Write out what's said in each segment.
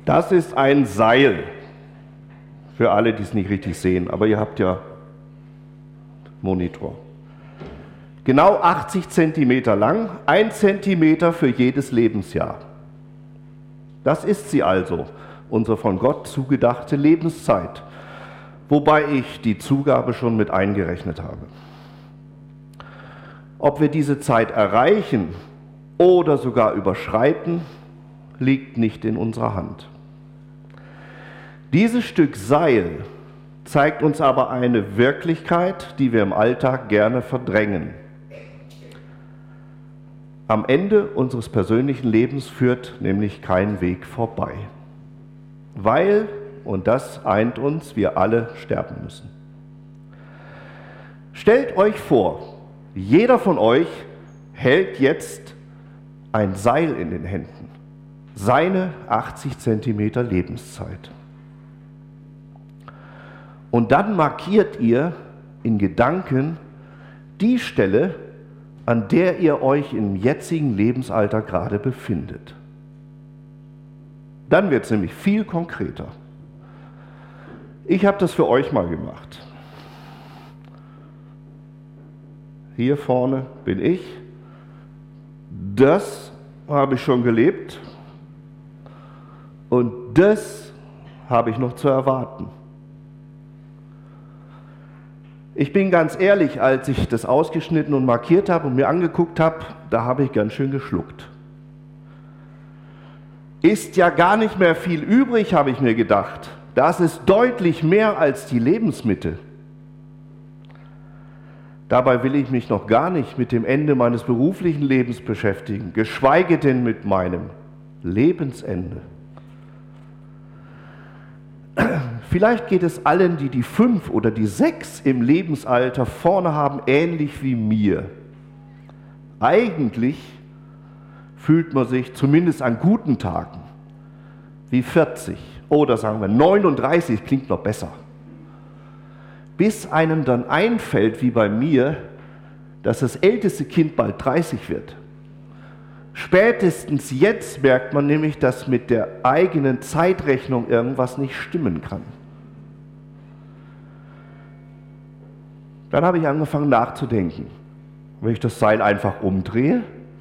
Das ist ein Seil. Für alle, die es nicht richtig sehen, aber ihr habt ja Monitor. Genau 80 Zentimeter lang, 1 Zentimeter für jedes Lebensjahr. Das ist sie also, unsere von Gott zugedachte Lebenszeit, wobei ich die Zugabe schon mit eingerechnet habe. Ob wir diese Zeit erreichen oder sogar überschreiten, liegt nicht in unserer Hand. Dieses Stück Seil zeigt uns aber eine Wirklichkeit, die wir im Alltag gerne verdrängen. Am Ende unseres persönlichen Lebens führt nämlich kein Weg vorbei, weil, und das eint uns, wir alle sterben müssen. Stellt euch vor, jeder von euch hält jetzt ein Seil in den Händen, seine 80 Zentimeter Lebenszeit. Und dann markiert ihr in Gedanken die Stelle, an der ihr euch im jetzigen Lebensalter gerade befindet. Dann wird es nämlich viel konkreter. Ich habe das für euch mal gemacht. Hier vorne bin ich. Das habe ich schon gelebt. Und das habe ich noch zu erwarten. Ich bin ganz ehrlich, als ich das ausgeschnitten und markiert habe und mir angeguckt habe, da habe ich ganz schön geschluckt. Ist ja gar nicht mehr viel übrig, habe ich mir gedacht. Das ist deutlich mehr als die Lebensmitte. Dabei will ich mich noch gar nicht mit dem Ende meines beruflichen Lebens beschäftigen, geschweige denn mit meinem Lebensende. Vielleicht geht es allen, die 5 oder die 6 im Lebensalter vorne haben, ähnlich wie mir. Eigentlich fühlt man sich zumindest an guten Tagen wie 40 oder sagen wir 39, klingt noch besser. Bis einem dann einfällt, wie bei mir, dass das älteste Kind bald 30 wird. Spätestens jetzt merkt man nämlich, dass mit der eigenen Zeitrechnung irgendwas nicht stimmen kann. Dann habe ich angefangen nachzudenken. Wenn ich das Seil einfach umdrehe,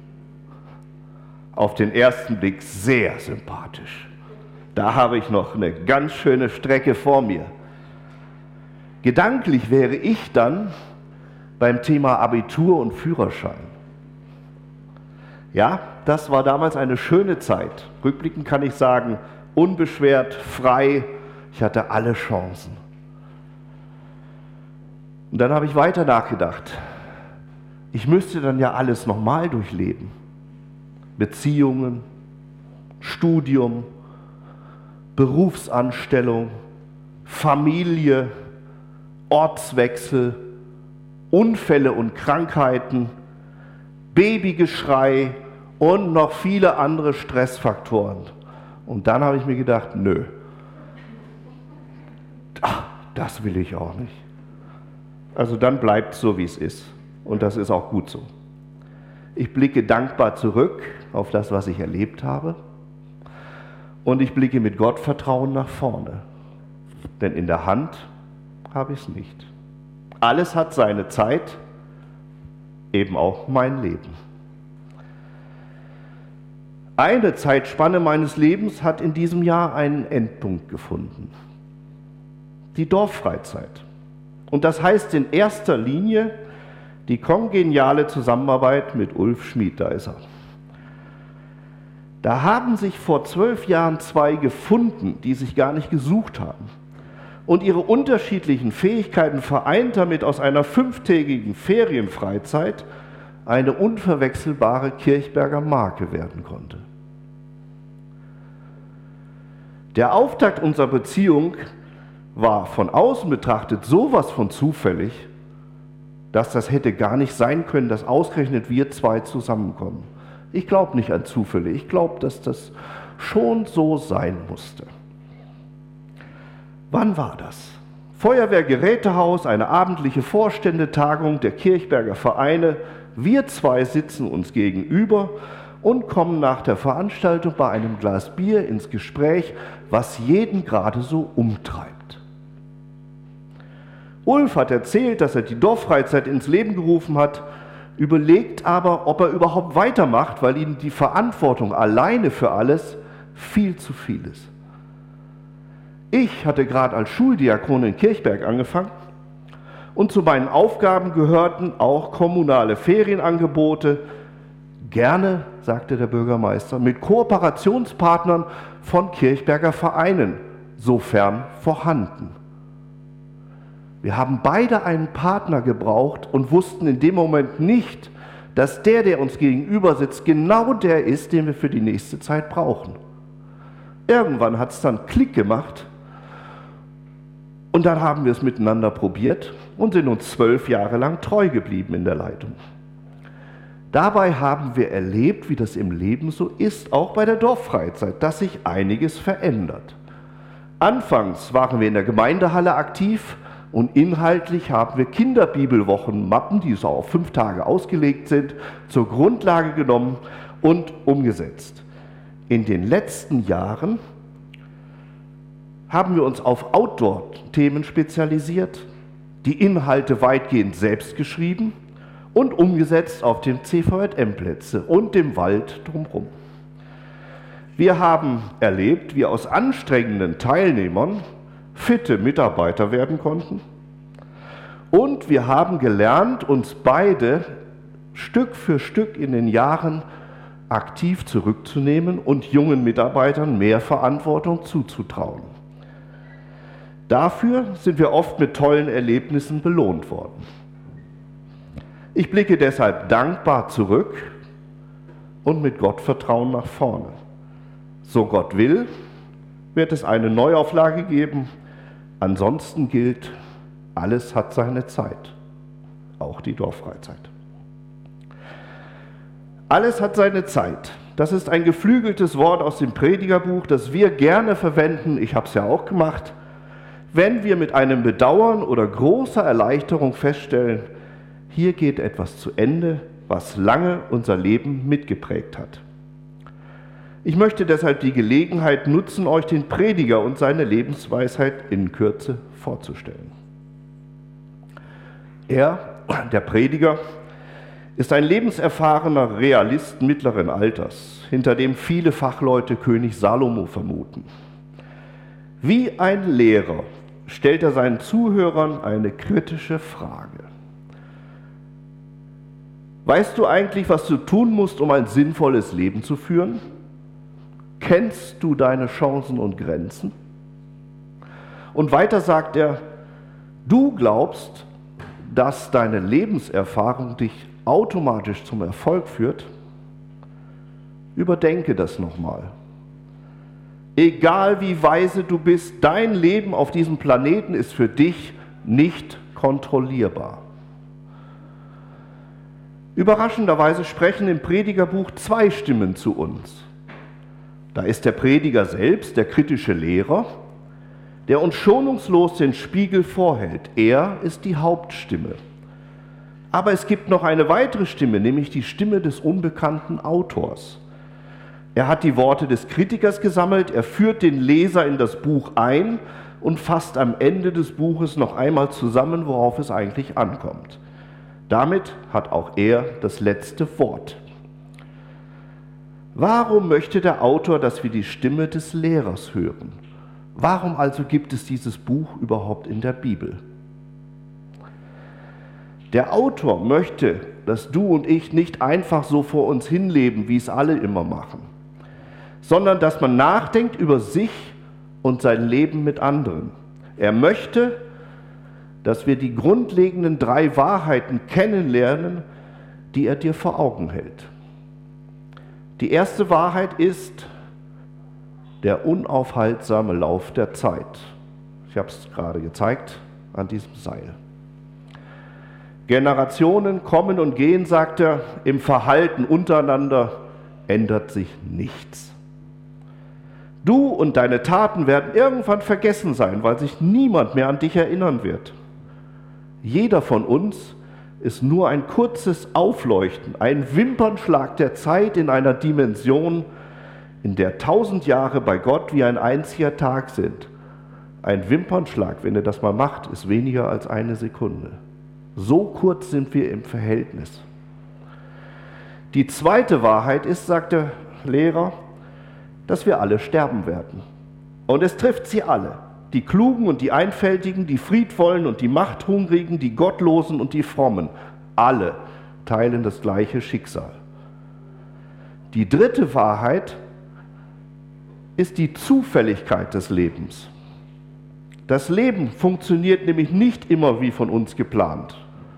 auf den ersten Blick sehr sympathisch. Da habe ich noch eine ganz schöne Strecke vor mir. Gedanklich wäre ich dann beim Thema Abitur und Führerschein. Ja, das war damals eine schöne Zeit. Rückblickend kann ich sagen, unbeschwert, frei, ich hatte alle Chancen. Und dann habe ich weiter nachgedacht. Ich müsste dann ja alles nochmal durchleben. Beziehungen, Studium, Berufsanstellung, Familie, Ortswechsel, Unfälle und Krankheiten, Babygeschrei und noch viele andere Stressfaktoren. Und dann habe ich mir gedacht, nö, das will ich auch nicht. Also dann bleibt es so, wie es ist. Und das ist auch gut so. Ich blicke dankbar zurück auf das, was ich erlebt habe. Und ich blicke mit Gottvertrauen nach vorne. Denn in der Hand habe ich es nicht. Alles hat seine Zeit, eben auch mein Leben. Eine Zeitspanne meines Lebens hat in diesem Jahr einen Endpunkt gefunden. Die Dorffreizeit. Und das heißt in erster Linie die kongeniale Zusammenarbeit mit Ulf Schmid, da ist er. Da haben sich vor 12 Jahren 2 gefunden, die sich gar nicht gesucht haben. Und ihre unterschiedlichen Fähigkeiten vereint damit aus einer 5-tägigen Ferienfreizeit eine unverwechselbare Kirchberger Marke werden konnte. Der Auftakt unserer Beziehung war von außen betrachtet sowas von zufällig, dass das hätte gar nicht sein können, dass ausgerechnet wir 2 zusammenkommen. Ich glaube nicht an Zufälle, ich glaube, dass das schon so sein musste. Wann war das? Feuerwehrgerätehaus, eine abendliche Vorständetagung der Kirchberger Vereine. Wir 2 sitzen uns gegenüber und kommen nach der Veranstaltung bei einem Glas Bier ins Gespräch, was jeden gerade so umtreibt. Ulf hat erzählt, dass er die Dorffreizeit ins Leben gerufen hat, überlegt aber, ob er überhaupt weitermacht, weil ihm die Verantwortung alleine für alles viel zu viel ist. Ich hatte gerade als Schuldiakon in Kirchberg angefangen und zu meinen Aufgaben gehörten auch kommunale Ferienangebote, gerne, sagte der Bürgermeister, mit Kooperationspartnern von Kirchberger Vereinen, sofern vorhanden. Wir haben beide einen Partner gebraucht und wussten in dem Moment nicht, dass der uns gegenüber sitzt, genau der ist, den wir für die nächste Zeit brauchen. Irgendwann hat es dann Klick gemacht und dann haben wir es miteinander probiert und sind uns 12 Jahre lang treu geblieben in der Leitung. Dabei haben wir erlebt, wie das im Leben so ist, auch bei der Dorffreizeit, dass sich einiges verändert. Anfangs waren wir in der Gemeindehalle aktiv und inhaltlich haben wir Kinderbibelwochenmappen, die so auf 5 Tage ausgelegt sind, zur Grundlage genommen und umgesetzt. In den letzten Jahren haben wir uns auf Outdoor-Themen spezialisiert, die Inhalte weitgehend selbst geschrieben und umgesetzt auf den CVJM-Plätze und dem Wald drumherum. Wir haben erlebt, wie aus anstrengenden Teilnehmern fitte Mitarbeiter werden konnten. Und wir haben gelernt, uns beide Stück für Stück in den Jahren aktiv zurückzunehmen und jungen Mitarbeitern mehr Verantwortung zuzutrauen. Dafür sind wir oft mit tollen Erlebnissen belohnt worden. Ich blicke deshalb dankbar zurück und mit Gottvertrauen nach vorne. So Gott will, wird es eine Neuauflage geben. Ansonsten gilt, alles hat seine Zeit, auch die Dorffreizeit. Alles hat seine Zeit. Das ist ein geflügeltes Wort aus dem Predigerbuch, das wir gerne verwenden, ich habe es ja auch gemacht, wenn wir mit einem Bedauern oder großer Erleichterung feststellen, hier geht etwas zu Ende, was lange unser Leben mitgeprägt hat. Ich möchte deshalb die Gelegenheit nutzen, euch den Prediger und seine Lebensweisheit in Kürze vorzustellen. Er, der Prediger, ist ein lebenserfahrener Realist mittleren Alters, hinter dem viele Fachleute König Salomo vermuten. Wie ein Lehrer stellt er seinen Zuhörern eine kritische Frage. Weißt du eigentlich, was du tun musst, um ein sinnvolles Leben zu führen? Kennst du deine Chancen und Grenzen? Und weiter sagt er, du glaubst, dass deine Lebenserfahrung dich automatisch zum Erfolg führt? Überdenke das nochmal. Egal wie weise du bist, dein Leben auf diesem Planeten ist für dich nicht kontrollierbar. Überraschenderweise sprechen im Predigerbuch 2 Stimmen zu uns. Da ist der Prediger selbst, der kritische Lehrer, der uns schonungslos den Spiegel vorhält. Er ist die Hauptstimme. Aber es gibt noch eine weitere Stimme, nämlich die Stimme des unbekannten Autors. Er hat die Worte des Kritikers gesammelt, er führt den Leser in das Buch ein und fasst am Ende des Buches noch einmal zusammen, worauf es eigentlich ankommt. Damit hat auch er das letzte Wort. Warum möchte der Autor, dass wir die Stimme des Lehrers hören? Warum also gibt es dieses Buch überhaupt in der Bibel? Der Autor möchte, dass du und ich nicht einfach so vor uns hinleben, wie es alle immer machen, sondern dass man nachdenkt über sich und sein Leben mit anderen. Er möchte, dass wir die grundlegenden 3 Wahrheiten kennenlernen, die er dir vor Augen hält. Die erste Wahrheit ist der unaufhaltsame Lauf der Zeit. Ich habe es gerade gezeigt an diesem Seil. Generationen kommen und gehen, sagt er, im Verhalten untereinander ändert sich nichts. Du und deine Taten werden irgendwann vergessen sein, weil sich niemand mehr an dich erinnern wird. Jeder von uns ist nur ein kurzes Aufleuchten, ein Wimpernschlag der Zeit in einer Dimension, in der 1000 Jahre bei Gott wie ein einziger Tag sind. Ein Wimpernschlag, wenn ihr das mal macht, ist weniger als eine Sekunde. So kurz sind wir im Verhältnis. Die zweite Wahrheit ist, sagt der Lehrer, dass wir alle sterben werden. Und es trifft sie alle. Die Klugen und die Einfältigen, die Friedvollen und die Machthungrigen, die Gottlosen und die Frommen. Alle teilen das gleiche Schicksal. Die dritte Wahrheit ist die Zufälligkeit des Lebens. Das Leben funktioniert nämlich nicht immer wie von uns geplant.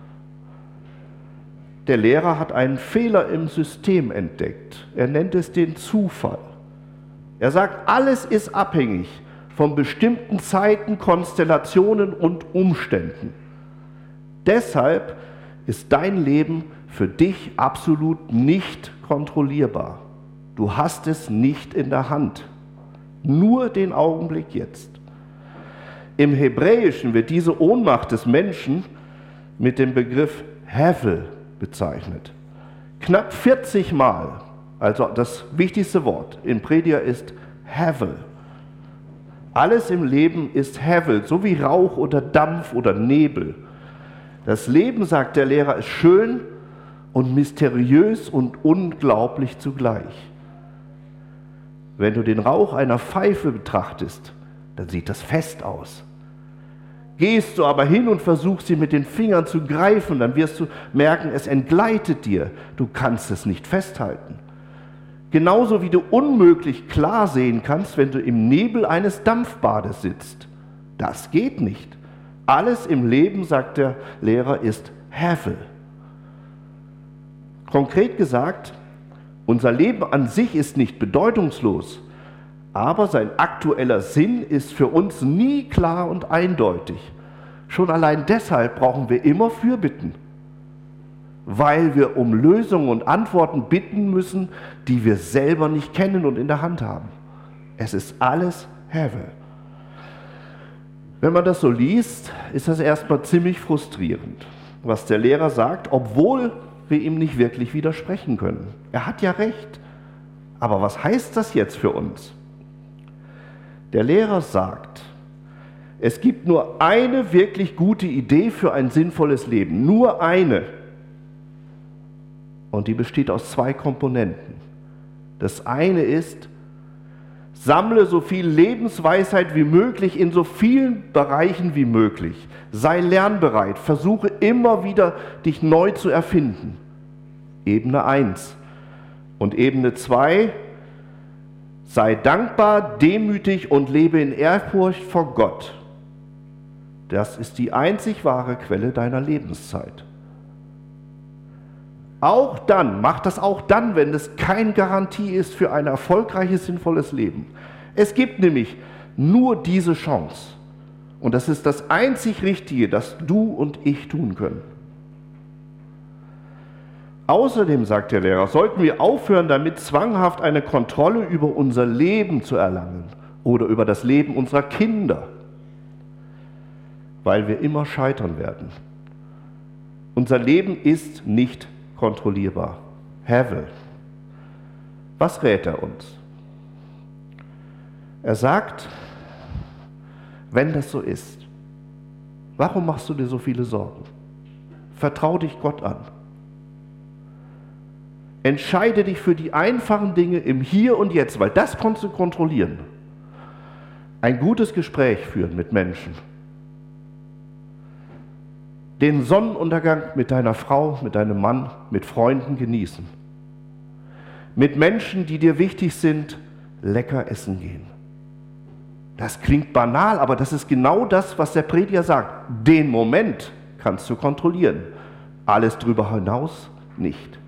Der Lehrer hat einen Fehler im System entdeckt. Er nennt es den Zufall. Er sagt, alles ist abhängig von bestimmten Zeiten, Konstellationen und Umständen. Deshalb ist dein Leben für dich absolut nicht kontrollierbar. Du hast es nicht in der Hand. Nur den Augenblick jetzt. Im Hebräischen wird diese Ohnmacht des Menschen mit dem Begriff Hevel bezeichnet. Knapp 40 Mal, also das wichtigste Wort im Prediger ist Hevel. Alles im Leben ist Hevel, so wie Rauch oder Dampf oder Nebel. Das Leben, sagt der Lehrer, ist schön und mysteriös und unglaublich zugleich. Wenn du den Rauch einer Pfeife betrachtest, dann sieht das fest aus. Gehst du aber hin und versuchst sie mit den Fingern zu greifen, dann wirst du merken, es entgleitet dir. Du kannst es nicht festhalten. Genauso wie du unmöglich klar sehen kannst, wenn du im Nebel eines Dampfbades sitzt. Das geht nicht. Alles im Leben, sagt der Lehrer, ist Hevel. Konkret gesagt, unser Leben an sich ist nicht bedeutungslos, aber sein aktueller Sinn ist für uns nie klar und eindeutig. Schon allein deshalb brauchen wir immer Fürbitten, weil wir um Lösungen und Antworten bitten müssen, die wir selber nicht kennen und in der Hand haben. Es ist alles Hevel. Wenn man das so liest, ist das erstmal ziemlich frustrierend, was der Lehrer sagt, obwohl wir ihm nicht wirklich widersprechen können. Er hat ja recht. Aber was heißt das jetzt für uns? Der Lehrer sagt, es gibt nur eine wirklich gute Idee für ein sinnvolles Leben. Nur eine. Und die besteht aus 2 Komponenten. Das eine ist, sammle so viel Lebensweisheit wie möglich in so vielen Bereichen wie möglich. Sei lernbereit, versuche immer wieder, dich neu zu erfinden. Ebene 1. Und Ebene 2, sei dankbar, demütig und lebe in Ehrfurcht vor Gott. Das ist die einzig wahre Quelle deiner Lebenszeit. Auch dann, mach das auch dann, wenn es keine Garantie ist für ein erfolgreiches, sinnvolles Leben. Es gibt nämlich nur diese Chance. Und das ist das einzig Richtige, das du und ich tun können. Außerdem, sagt der Lehrer, sollten wir aufhören, damit zwanghaft eine Kontrolle über unser Leben zu erlangen oder über das Leben unserer Kinder, weil wir immer scheitern werden. Unser Leben ist nicht kontrollierbar. Hevel. Was rät er uns? Er sagt, wenn das so ist, warum machst du dir so viele Sorgen? Vertrau dich Gott an. Entscheide dich für die einfachen Dinge im Hier und Jetzt, weil das kannst du kontrollieren. Ein gutes Gespräch führen mit Menschen. Den Sonnenuntergang mit deiner Frau, mit deinem Mann, mit Freunden genießen. Mit Menschen, die dir wichtig sind, lecker essen gehen. Das klingt banal, aber das ist genau das, was der Prediger sagt. Den Moment kannst du kontrollieren. Alles drüber hinaus nicht.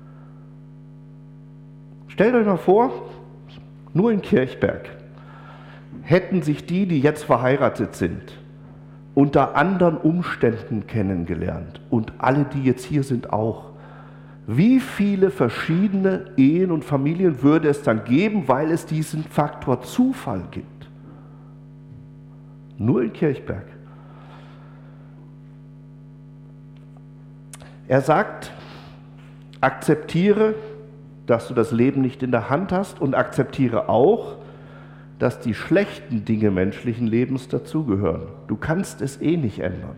Stellt euch mal vor, nur in Kirchberg hätten sich die jetzt verheiratet sind, unter anderen Umständen kennengelernt und alle, die jetzt hier sind, auch. Wie viele verschiedene Ehen und Familien würde es dann geben, weil es diesen Faktor Zufall gibt? Nur in Kirchberg. Er sagt, akzeptiere, dass du das Leben nicht in der Hand hast und akzeptiere auch, dass die schlechten Dinge menschlichen Lebens dazugehören. Du kannst es eh nicht ändern.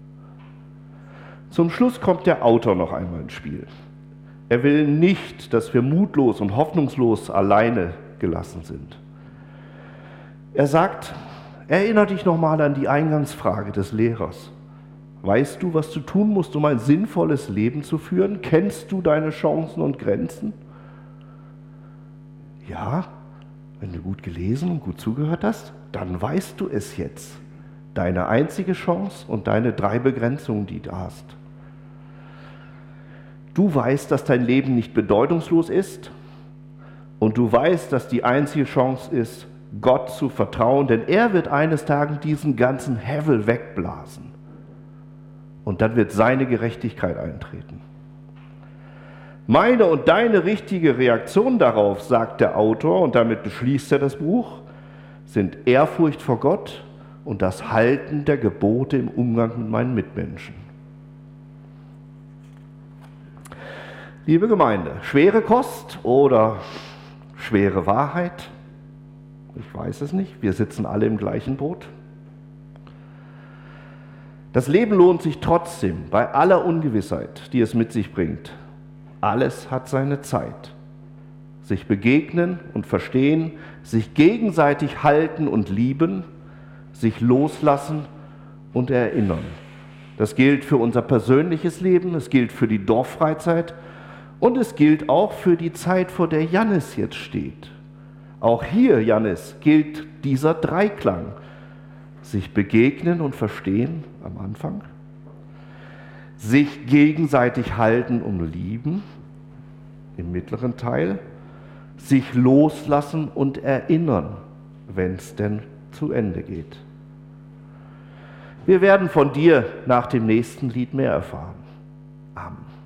Zum Schluss kommt der Autor noch einmal ins Spiel. Er will nicht, dass wir mutlos und hoffnungslos alleine gelassen sind. Er sagt, erinnere dich nochmal an die Eingangsfrage des Lehrers. Weißt du, was du tun musst, um ein sinnvolles Leben zu führen? Kennst du deine Chancen und Grenzen? Ja, wenn du gut gelesen und gut zugehört hast, dann weißt du es jetzt. Deine einzige Chance und deine 3 Begrenzungen, die du hast. Du weißt, dass dein Leben nicht bedeutungslos ist und du weißt, dass die einzige Chance ist, Gott zu vertrauen, denn er wird eines Tages diesen ganzen Hevel wegblasen und dann wird seine Gerechtigkeit eintreten. Meine und deine richtige Reaktion darauf, sagt der Autor, und damit beschließt er das Buch, sind Ehrfurcht vor Gott und das Halten der Gebote im Umgang mit meinen Mitmenschen. Liebe Gemeinde, schwere Kost oder schwere Wahrheit? Ich weiß es nicht, wir sitzen alle im gleichen Boot. Das Leben lohnt sich trotzdem, bei aller Ungewissheit, die es mit sich bringt. Alles hat seine Zeit. Sich begegnen und verstehen, sich gegenseitig halten und lieben, sich loslassen und erinnern. Das gilt für unser persönliches Leben, es gilt für die Dorffreizeit und es gilt auch für die Zeit, vor der Jannis jetzt steht. Auch hier, Jannis, gilt dieser Dreiklang. Sich begegnen und verstehen am Anfang, sich gegenseitig halten und lieben im mittleren Teil, sich loslassen und erinnern, wenn es denn zu Ende geht. Wir werden von dir nach dem nächsten Lied mehr erfahren. Amen.